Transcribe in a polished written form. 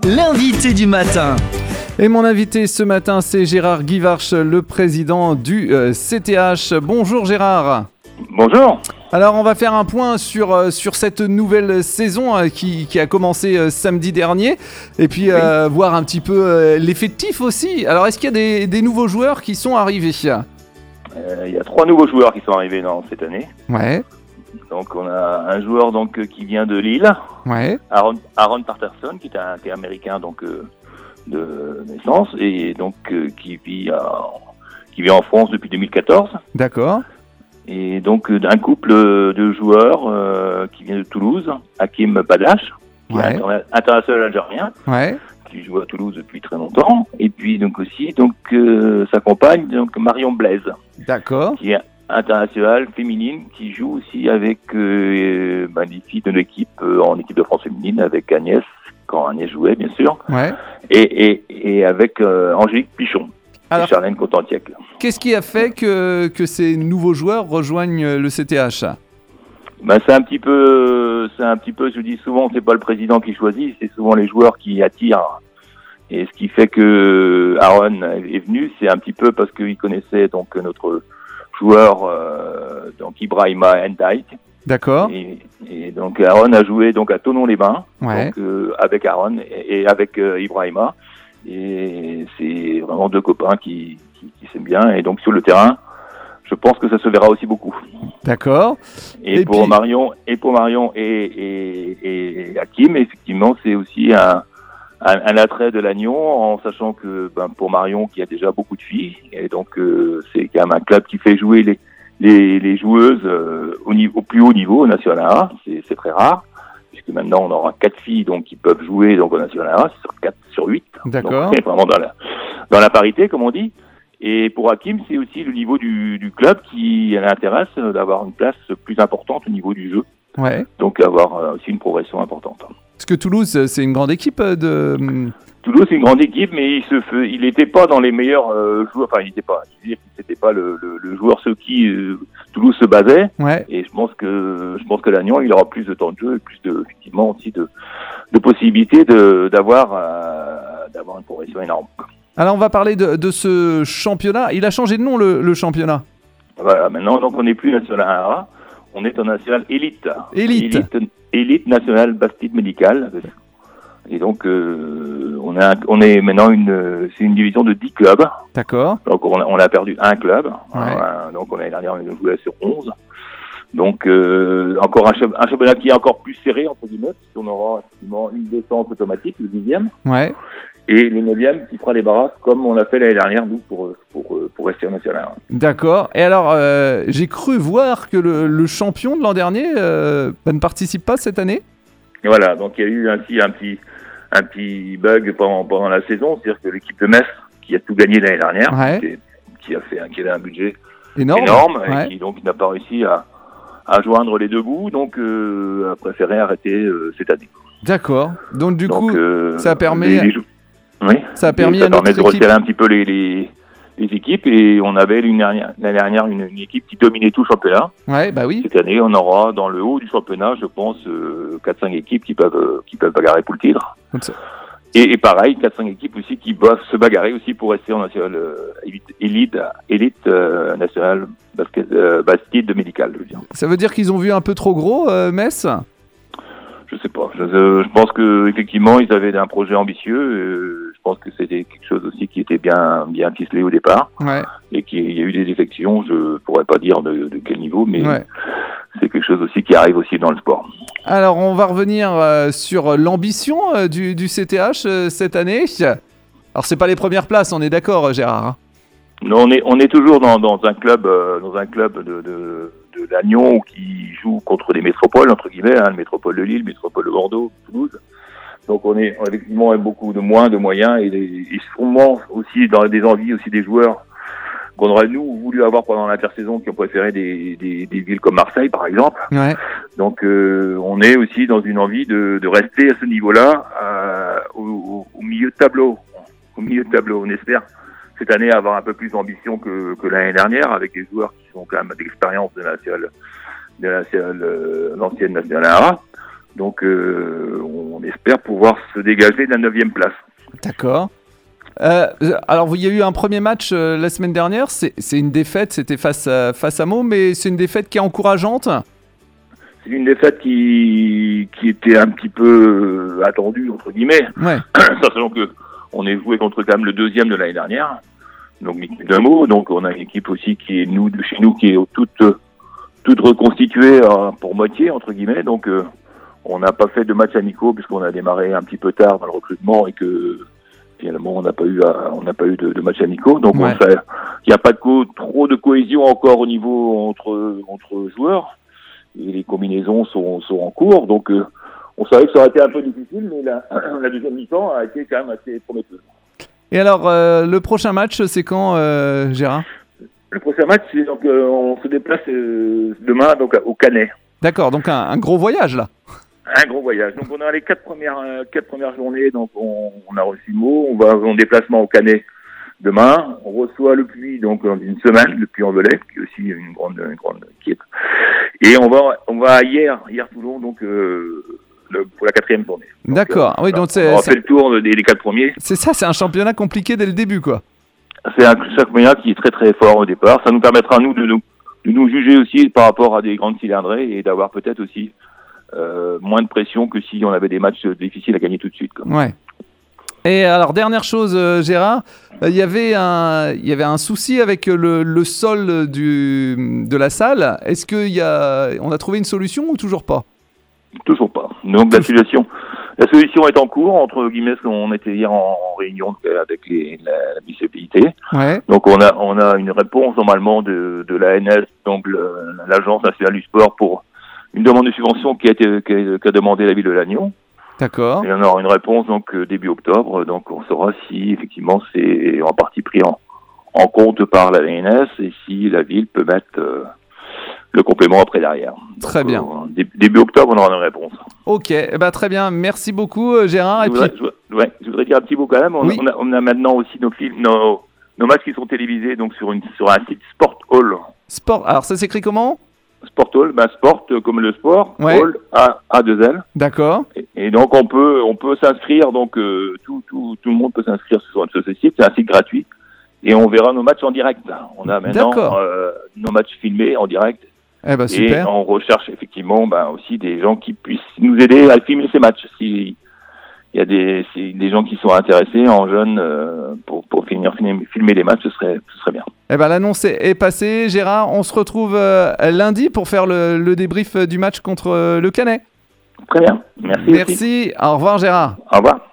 l'invité du matin. Et mon invité ce matin, c'est Gérard Guivarch, le président du CTH. Bonjour Gérard. Bonjour. Alors on va faire un point sur cette nouvelle saison qui a commencé samedi dernier et puis voir un petit peu l'effectif aussi. Alors est-ce qu'il y a des nouveaux joueurs qui sont arrivés ? Il y a 3 nouveaux joueurs qui sont arrivés cette année. Ouais. Donc on a un joueur qui vient de Lille, Ouais. Aaron Patterson, qui est américain de naissance et qui vit en France depuis 2014. D'accord. Et donc d'un couple de joueurs qui vient de Toulouse, Hakim Badache, qui est international algérien, Ouais. qui joue à Toulouse depuis très longtemps, et puis aussi sa compagne, Marion Blaise, D'accord. qui est internationale féminine, qui joue aussi avec les filles de l'équipe en équipe de France féminine, avec Agnès, quand Agnès jouait bien sûr, Ouais. et avec Angélique Pichon. Alors, et Charlène Contentiec. qu'est-ce qui a fait que ces nouveaux joueurs rejoignent le CTH ? C'est un petit peu, je dis souvent, c'est pas le président qui choisit, c'est souvent les joueurs qui attirent. Et ce qui fait que Aaron est venu, c'est un petit peu parce qu'il connaissait notre joueur, Ibrahima Ndiaye. D'accord. Et donc Aaron a joué à Thonon-les-Bains, Ouais. avec Aaron et avec Ibrahima. Et c'est vraiment 2 copains qui s'aiment bien. Et donc sur le terrain, je pense que ça se verra aussi beaucoup. D'accord. Et pour Marion et Hakim, effectivement, c'est aussi un attrait de Lannion, en sachant que pour Marion, qui a déjà beaucoup de filles, et donc c'est quand même un club qui fait jouer les joueuses au plus haut niveau, au National A. C'est très rare, puisque maintenant on aura 4 filles qui peuvent jouer au National A sur 4 sur 8. D'accord. Donc c'est vraiment dans la parité, comme on dit. Et pour Hakim, c'est aussi le niveau du club qui l'intéresse d'avoir une place plus importante au niveau du jeu. Ouais. Donc avoir aussi une progression importante. Parce que Toulouse, c'est une grande équipe de... Toulouse, c'est une grande équipe, mais il n'était pas dans les meilleurs joueurs. Enfin, c'était pas le joueur sur qui Toulouse se basait. Ouais. Et je pense que Lannion, il aura plus de temps de jeu et plus effectivement aussi de possibilités d'avoir une progression énorme. Alors on va parler de ce championnat. Il a changé de nom le championnat. Voilà, maintenant on n'est plus national A, on est en national élite. Élite nationale Bastide médicale. Et donc on est maintenant c'est une division de 10 clubs. D'accord. Donc on a perdu un club. Ouais. Donc l'année dernière on a joué sur 11. Donc encore un championnat qui est encore plus serré entre guillemets, puisqu'on aura effectivement une descente automatique, le 10e. Ouais. Et le 9e qui fera les barrages comme on l'a fait l'année dernière, nous, pour rester en national. D'accord. Et alors, j'ai cru voir que le champion de l'an dernier ne participe pas cette année. Et voilà, donc il y a eu ainsi un petit bug pendant la saison, c'est-à-dire que l'équipe de Metz, qui a tout gagné l'année dernière, Ouais. qui avait un budget Énorme. et qui donc n'a pas réussi à joindre les 2 bouts, donc a préféré arrêter cette année. D'accord. Donc du coup, ça permet... Ça permet de resserrer un petit peu les équipes, et on avait l'année dernière une équipe qui dominait tout le championnat. Ouais, bah oui. Cette année, on aura dans le haut du championnat, je pense, 4-5 équipes qui peuvent bagarrer pour le titre. Et pareil, 4-5 équipes aussi qui doivent se bagarrer aussi pour rester en national élite nationale basket médical, je veux dire. Ça veut dire qu'ils ont vu un peu trop gros, Metz ? Je sais pas. Je pense que effectivement ils avaient un projet ambitieux. Je pense que c'était quelque chose aussi qui était bien ficelé au départ. Ouais. Et qu'il y a eu des défections. Je pourrais pas dire de quel niveau, mais ouais. C'est quelque chose aussi qui arrive aussi dans le sport. Alors on va revenir sur l'ambition du CTH cette année. Alors c'est pas les premières places, on est d'accord, Gérard, hein ? Non, on est toujours dans un club de Lannion qui joue contre des métropoles entre guillemets, le métropole de Lille, le métropole de Bordeaux, Toulouse. Donc on est effectivement beaucoup de moyens et sûrement aussi dans des envies aussi des joueurs qu'on aurait nous voulu avoir pendant l'intersaison, qui ont préféré des villes comme Marseille par exemple. Ouais. Donc on est aussi dans une envie de rester à ce niveau-là au milieu de tableau. Au milieu de tableau, on espère cette année avoir un peu plus d'ambition que l'année dernière, avec des joueurs qui sont quand même d'expérience de l'ancienne nationale A. Donc on on espère pouvoir se dégager de la 9e place. D'accord. Alors, il y a eu un premier match la semaine dernière. C'est une défaite, c'était face à Meaux, mais c'est une défaite qui est encourageante. C'est une défaite qui était un petit peu attendue, entre guillemets. Ouais. Sachant que on est joué contre quand même le 2e de l'année dernière, donc l'équipe de Meaux. Donc on a une équipe aussi qui est de chez nous, qui est toute reconstituée pour moitié, entre guillemets. Donc on n'a pas fait de matchs amicaux puisqu'on a démarré un petit peu tard dans le recrutement et que finalement on n'a pas eu de matchs amicaux. Donc ouais. il n'y a pas trop de cohésion encore au niveau entre joueurs. Et les combinaisons sont en cours, donc on savait que ça aurait été un peu difficile, mais la deuxième mi-temps a été quand même assez prometteuse. Et alors, le prochain match, c'est quand, Gérard ? Le prochain match, c'est donc on se déplace demain donc au Canet. D'accord, donc un gros voyage là. Un gros voyage. Donc on a les 4 premières journées, donc on a reçu Meaux, on va en déplacement au Canet demain, on reçoit le Puy donc dans une semaine, le Puy-en-Velay, qui est aussi une grande équipe. Et on va hier Toulon donc pour la 4e journée. Donc, d'accord. Oui, donc on a fait le tour des 4 premiers. C'est ça, c'est un championnat compliqué dès le début, quoi. C'est un championnat qui est très très fort au départ. Ça nous permettra nous de nous juger aussi par rapport à des grandes cylindrées et d'avoir peut-être aussi moins de pression que si on avait des matchs difficiles à gagner tout de suite, quoi. Ouais. Et alors, dernière chose, Gérard, il y avait un souci avec le sol de la salle. Est-ce qu'on a trouvé une solution ou toujours pas ? Toujours pas. Donc la solution est en cours, entre guillemets, on était hier en réunion avec la municipalité. Ouais. Donc on a une réponse normalement de l'ANS, donc l'Agence nationale du sport, pour une demande de subvention qu'a demandé la ville de Lannion. D'accord. Et on aura une réponse donc début octobre, donc on saura si effectivement c'est en partie pris en compte par la ANS et si la ville peut mettre le complément après derrière. Très bien. Début octobre, on aura une réponse. Ok, très bien. Merci beaucoup, Gérard. Je voudrais dire un petit mot quand même. On a maintenant aussi nos matchs qui sont télévisés donc sur un site Sport Hall. Sport. Alors ça s'écrit comment ? Sport Hall, sport comme le sport, ouais. Hall A2L. D'accord. Et donc on peut s'inscrire, donc tout le monde peut s'inscrire sur ce site, c'est un site gratuit. Et on verra nos matchs en direct. On a maintenant nos matchs filmés en direct. Super. Et on recherche effectivement aussi des gens qui puissent nous aider à filmer ces matchs. S'il y a des gens qui sont intéressés en jeunes pour filmer les matchs, ce serait bien. L'annonce est passée, Gérard. On se retrouve lundi pour faire le débrief du match contre le Canet. Très bien. Merci. Au revoir, Gérard. Au revoir.